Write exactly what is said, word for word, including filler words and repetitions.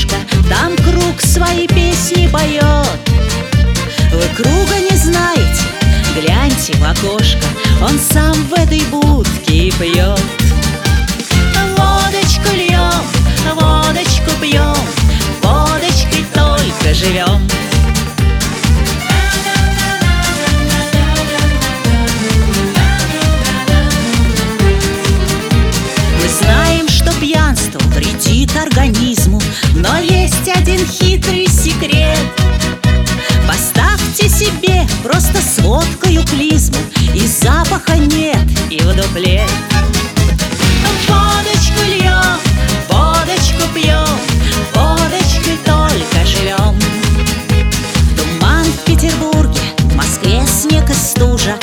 окошко, там круг свои песни поет. Вы круга не знаете? Гляньте в окошко, он сам в этой будке и пьет. Водочку льем, водочку пьем, водочкой только живем. Мы знаем, что пьянство вредит организму, но есть один хитрый секрет. Поставьте себе просто с водкою клизму, и запаха нет, и в дупле. Водочку льем, водочку пьем, водочкой только живем. Туман в Петербурге, в Москве снег и стужа,